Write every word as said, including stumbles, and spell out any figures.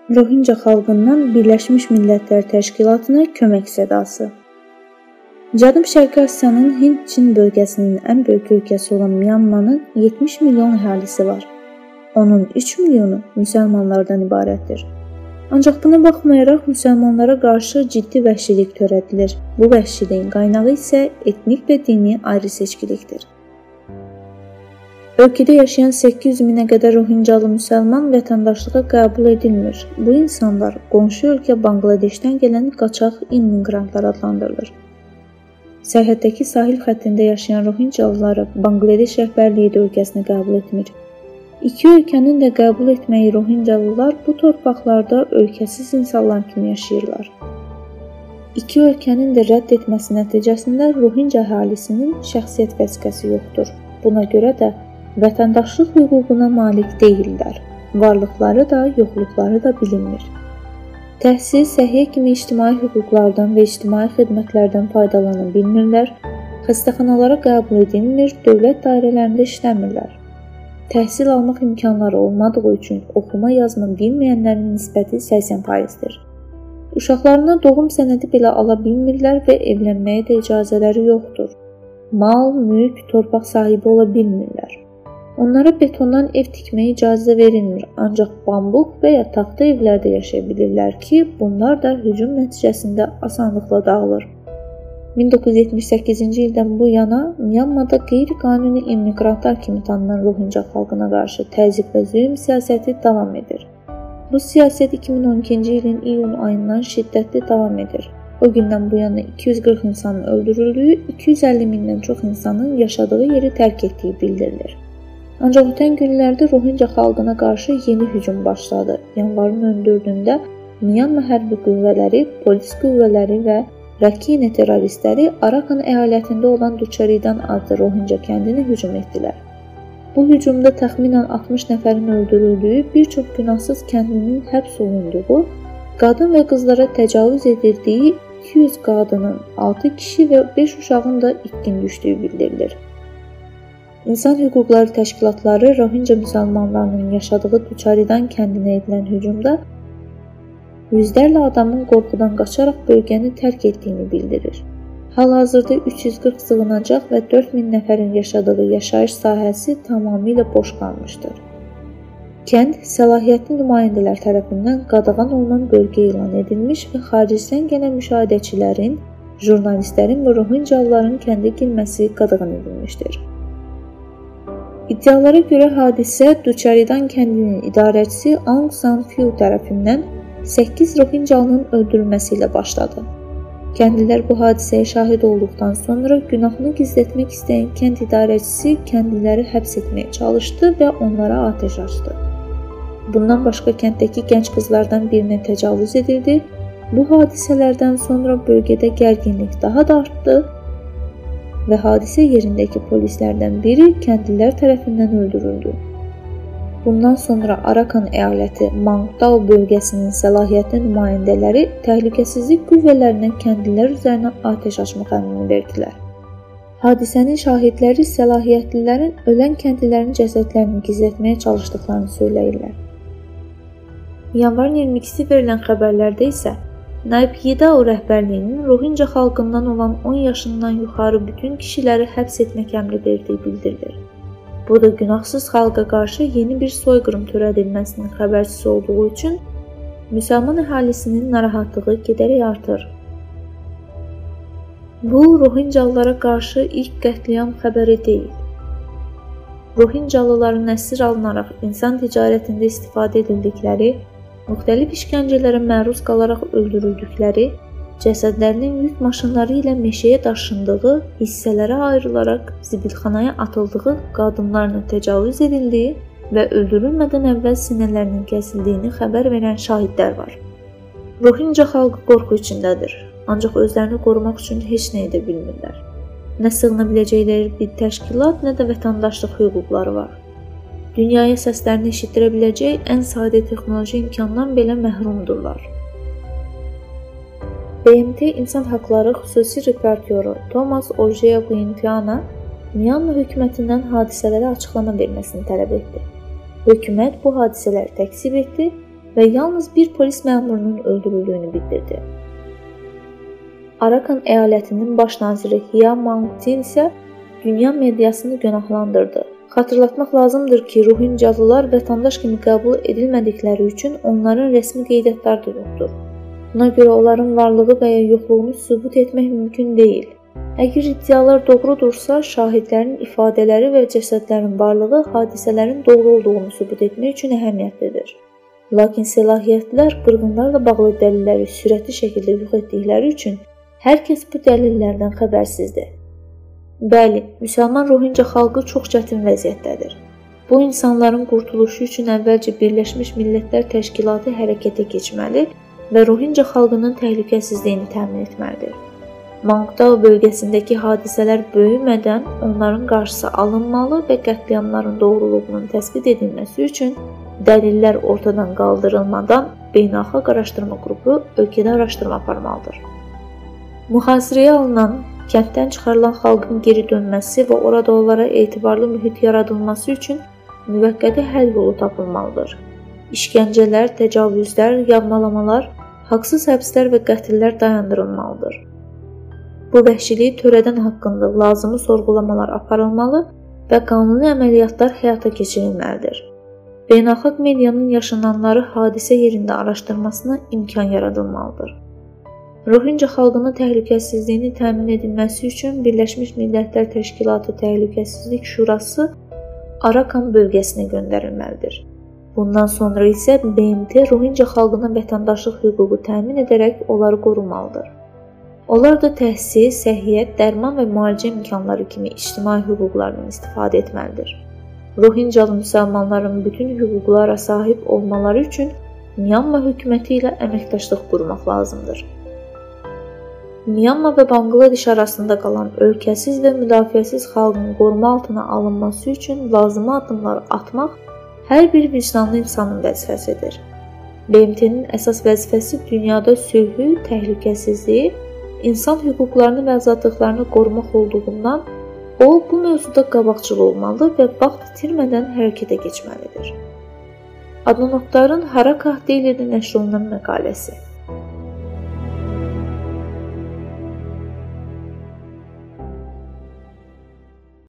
Rohinca xalqından Birləşmiş Millətlər Təşkilatına kömək sədası. Cənub Şərqi Asiyanın Hind-Çin bölgəsinin ən böyük ölkəsi olan Myanmanın yetmiş milyon əhalisi var. Onun üç milyonu müsəlmanlardan ibarətdir. Ancaq buna baxmayaraq müsəlmanlara qarşı ciddi vəhşilik törədilir. Bu vəhşiliyin qaynağı isə etnik və dini ayrı-seçkilikdir. Ölkədə yaşayan səkkiz yüz minə qədər Rohincalı müsəlman vətəndaşlığa qəbul edilmir. Bu insanlar qonşu ölkə Banqladeşdən gələn qaçaq immiqrantlar adlandırılır. Sərhəddəki sahil xəttində yaşayan Rohincalıları Banqladeş rəhbərliyi də ölkəsinə qəbul etmir. İki ölkənin də qəbul etməyi Rohincalılar bu torpaqlarda ölkəsiz insanlar kimi yaşayırlar. İki ölkənin də rədd etməsi nəticəsində Rohinca əhalisinin şəxsiyyət vəsiqəsi yoxdur. Buna görə də vətəndaşlıq hüququna malik deyillər. Varlıqları da, yoxluqları da bilinmir. Təhsil, səhiyyə kimi ictimai hüquqlardan və ictimai xidmətlərdən faydalana bilmirlər, xəstəxanalara qəbul edilmir, dövlət dairələrində işləmirlər. Təhsil almaq imkanları olmadığı üçün oxuma yazma bilməyənlərin nisbəti səksən faizdir. Uşaqlarına doğum sənədi belə ala bilmirlər və evlənməyə də icazələri yoxdur. Mal, mülk, torpaq sahibi ola bilmirlər. Onlara betondan ev tikməyə icazə verilmir, ancaq bambuq və ya taxta evlərdə yaşaya bilirlər ki, bunlar da hücum nəticəsində asanlıqla dağılır. min doqquz yüz yetmiş səkkizinci ildən bu yana Myanmada qeyri-qanuni immiqrantlar kimi tanınan Rohinca xalqına qarşı təzyiq və zülm siyasəti davam edir. Bu siyasət iki min on ikinci ilin iyun ayından şiddətli davam edir. O gündən bu yana iki yüz qırx insanın öldürüldüyü, iki yüz əlli mindən çox insanın yaşadığı yeri tərk etdiyi bildirilir. Ancaq ötən günlərdə Rohinca xalqına qarşı yeni hücum başladı. Yanvarın on dördündə Myanma hərbi qüvvələri, polis qüvvələri və Rakhine terroristləri Arakan əyalətində olan Ducharidan adlı Rohinca kəndinə hücum etdilər. Bu hücumda təxminən altmış nəfərin öldürüldüyü, bir çox günahsız kəndlinin həbs olunduğu, qadın və qızlara təcavüz edildiyi, iki yüz qadının, altı kişi və beş uşağın da itkin düşdüyü bildirilir. İnsan hüquqları təşkilatları Rohinca müsəlmanlarının yaşadığı Ducharidan kəndinə edilən hücumda yüzlərlə adamın qorxudan qaçaraq bölgəni tərk etdiyini bildirir. Hal-hazırda üç yüz qırx sığınacaq və dörd min nəfərin yaşadığı yaşayış sahəsi tamamilə boş qalmışdır. Kənd səlahiyyətli nümayəndələr tərəfindən qadağan olunan bölgə elan edilmiş və xaricdən gələn müşahidəçilərin, jurnalistlərin və Rohincalıların kəndə girməsi qadağan edilmişdir. İddialara görə hadisə Ducharidan kəndinin idarəçisi Aung San Suu tərəfindən səkkiz Rohincalının öldürülməsi ilə başladı. Kəndlilər bu hadisəyə şahid olduqdan sonra günahını gizlətmək istəyən kənd idarəçisi kəndliləri həbs etməyə çalışdı və onlara atəş açdı. Bundan başqa kənddəki gənc qızlardan birinə təcavüz edildi. Bu hadisələrdən sonra bölgədə gərginlik daha da artdı və hadisə yerindəki polislərdən biri kəndlilər tərəfindən öldürüldü. Bundan sonra Arakan əyaləti Mangdao bölgəsinin səlahiyyətli nümayəndələri təhlükəsizlik qüvvələrindən kəndlilər üzərinə atəş açmaq əmrini verdilər. Hadisənin şahidləri səlahiyyətlilərin ölən kəndlilərin cəsədlərini gizlətməyə çalışdıqlarını söyləyirlər. Yanvarın iyirmi ikisi verilən xəbərlərdə isə Naib Yidao rəhbərliyinin Rohinca xalqından olan on yaşından yuxarı bütün kişiləri həbs etmək əmri verdiyi bildirilir. Bu da günahsız xalqa qarşı yeni bir soyqırım törədilməsinin xəbərçisi olduğu üçün müsəlman əhalisinin narahatlığı gedərək artır. Bu, Rohincalılara qarşı ilk qətliam xəbəri deyil. Rohincalıların əsir alınaraq insan ticarətində istifadə edildikləri, müxtəlif işgəncələrə məruz qalaraq öldürüldükləri, cəsədlərinin yük maşınları ilə meşəyə daşındığı, hissələrə ayrılaraq zibilxanaya atıldığı, qadınlarına təcavüz edildiyi və öldürülmədən əvvəl sinələrinin kəsildiyini xəbər verən şahidlər var. Rohinca xalqı qorxu içindədir, ancaq özlərini qorumaq üçün heç nə edə bilmirlər. Nə sığına biləcəkləri bir təşkilat, nə də vətəndaşlıq hüquqları var. Dünyaya səslərini eşitdirə biləcək ən sadə texnoloji imkandan belə məhrumdurlar. B M T İnsan Haqları xüsusi reportyoru Thomas Ojea-Quintiana Myanma hökumətindən hadisələrə açıqlama verməsini tələb etdi. Hökumət bu hadisələri təkzib etdi və yalnız bir polis məmurunun öldürüldüyünü bildirdi. Arakan əyalətinin baş naziri Hia Mangtin isə dünya mediasını günahlandırdı. Xatırlatmaq lazımdır ki, Rohincalılar vətəndaş kimi qəbul edilmədikləri üçün onların rəsmi qeydiyyatları da yoxdur. Buna görə onların varlığı və ya yoxluğunu sübut etmək mümkün deyil. Əgər iddialar doğrudursa, şahidlərin ifadələri və cəsədlərin varlığı hadisələrin doğru olduğunu sübut etmək üçün əhəmiyyətlidir. Lakin səlahiyyətlər qırğınlarla bağlı dəlilləri sürətli şəkildə yox etdikləri üçün hər kəs bu dəlillərdən xəbərsizdir. Bəli, müsəlman Rohinca xalqı çox çətin vəziyyətdədir. Bu insanların qurtuluşu üçün əvvəlcə Birləşmiş Millətlər Təşkilatı hərəkətə keçməli və Rohinca xalqının təhlükəsizliyini təmin etməlidir. Mangdao bölgəsindəki hadisələr böyümədən onların qarşısı alınmalı və qətliamların doğruluğunun təsbit edilməsi üçün dəlillər ortadan qaldırılmadan beynəlxalq araşdırma qrupu ölkədə araşdırma aparmalıdır. Mühasirəyə alınan, kənddən çıxarılan xalqın geri dönməsi və orada onlara etibarlı mühit yaradılması üçün müvəqqəti həll yolu tapılmalıdır. İşgəncələr, təcavüzlər, yağmalamalar, haqsız həbslər və qətllər dayandırılmalıdır. Bu vəhşilik törədən haqqında lazımi sorğulamalar aparılmalı və qanuni əməliyyatlar həyata keçirilməlidir. Beynəlxalq medianın yaşananları hadisə yerində araşdırmasına imkan yaradılmalıdır. Rohinca xalqının təhlükəsizliyini təmin edilməsi üçün Birləşmiş Millətlər Təşkilatı Təhlükəsizlik Şurası Arakan bölgəsinə göndərilməlidir. Bundan sonra isə B M T Rohinca xalqına vətəndaşlıq hüququ təmin edərək onları qorumalıdır. Onlar da təhsil, səhiyyət, dərman və müalicə imkanları kimi ictimai hüquqlardan istifadə etməlidir. Rohincalı müsəlmanların bütün hüquqlara sahib olmaları üçün Myanma hökuməti ilə əməkdaşlıq qurmaq lazımdır. Myanma və Bangladeş arasında qalan ölkəsiz və müdafiəsiz xalqın qoruma altına alınması üçün lazımi addımlar atmaq hər bir vicdanlı insanın vəzifəsidir. B M T-nin əsas vəzifəsi dünyada sülhü, təhlükəsizliyi, insan hüquqlarını və azadlıqlarını qorumaq olduğundan o, bu mövzuda qabaqcıl olmalı və vaxt itirmədən hərəkətə keçməlidir. Adnan Oktarın Harakah Daily'də nəşr olunan məqaləsi.